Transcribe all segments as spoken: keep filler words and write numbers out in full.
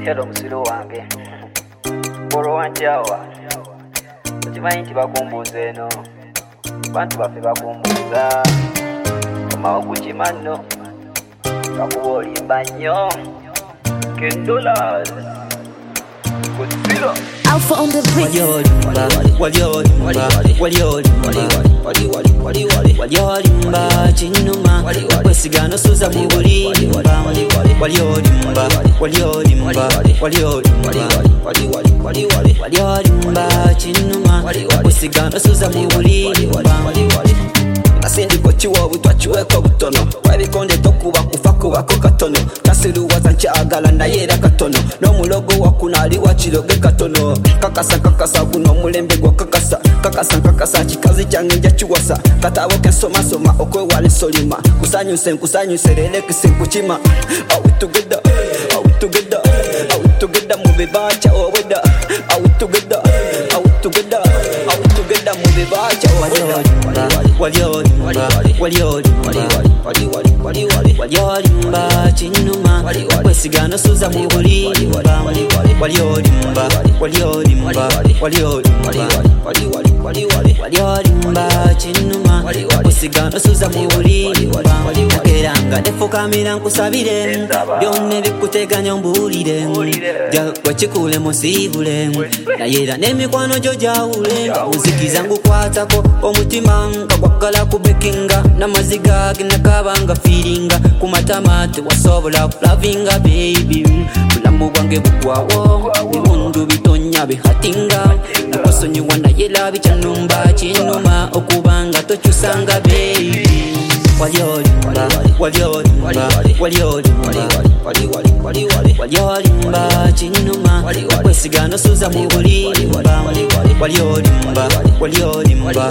Hello musiro wange. Boro wanjawa. Tuchimanyi nti bakumbuza eno. Bantu baffe bakumbuza. Kama okukimano. Kakuba olimba nnyo. ten dollars. Kusiro. Alpha on the beat. Waliolimba, waliolimba, waliolimba, waliolimba, chinuma, kwesigano suza mubulimba. Waliolimba, waliolimba, waliolimba, waliolimba, chinuma, kwesigano suza mubulimba. Nasindiko chiwobu twachiweko butono wabikonde tokuba kufa kubako katono kasiruwaza nkyagala nayera katono n'omulogo wakunali wakiroge katono kakasa kakasa guno mulembe gwa kakasa kakasa kakasa kikazi kyange nja kiwasa katabo kensoma soma okwewala ensolima kusanyuse nkusanyuse lele kisinkukima are we together are we together are we together mube bacha oweda are we together are we together are we together mube bacha oweda waliolimba waliolimba chinuma kwesigano suza mubulimba waliolimba waliolimba waliolimba chinuma kwesigano suza mubulimba nageranga nefukamira nkusabire byonna bikuteganya mbulire wekikule musibule nayera n'emikwano gyo gyawule uzikiza ngukwatako omutima ngagwagala kubekinga namaziga ginakabanga feelinga kumatama tewasobola kulavinga baby bulamu bwange bugwawo ebintu bitonya bihatinga nakusonyiwa nayera bicyanumba kinuma okubanga tokyusanga baby waliolimba waliolimba waliolimba waliolimba chinuma kwesigano suza mubulimba waliolimba waliolimba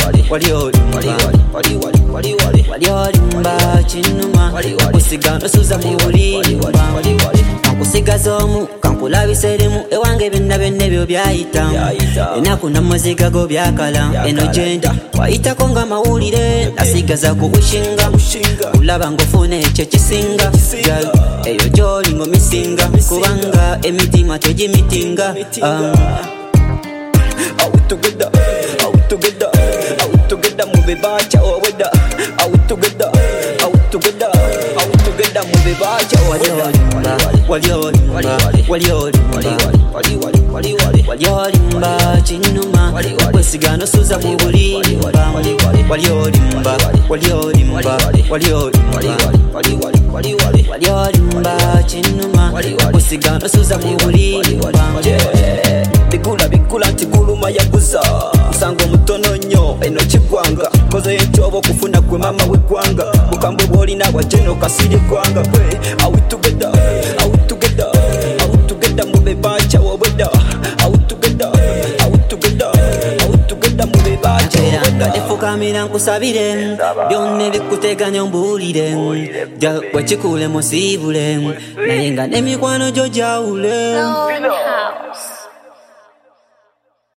waliolimba chinuma kwesigano suza mubulimba kusigaza omu kankulabiserimu ewange byonna byonna ebyo byayita enaku namaziga go byakala eno gyendi wayitako nga mawulire nasigaza kukushinga kulaba ngofuna ekyo kisinga eyo gyoli ngomisinga kubanga emitima tegimitinga Are we together? Are we together? Are we together? Move bacha oweda. Are we together? Are we together? Are we together? Move bacha oweda. Waliolimba, waliolimba, waliolimba chinuma kwesigano suza mubulimba waliolimba, waliolimba, waliolimba chinuma kwesigano suza mubulimba. Bigula bigula ntiguluma yaguza musango mutono nnyo eno kigwanga koze entobo kufuna gwe mama w'eggwanga bukambwe bw'olina bwajeno kasiri gwanga are we together are we together are we together mube bacha wobeda are we together are we together are we together mube bacha wobeda nefukamira nkusabire byonna bikuteganya mbulire wekikule musibule naye nga n'emikwano gyo gyawule House.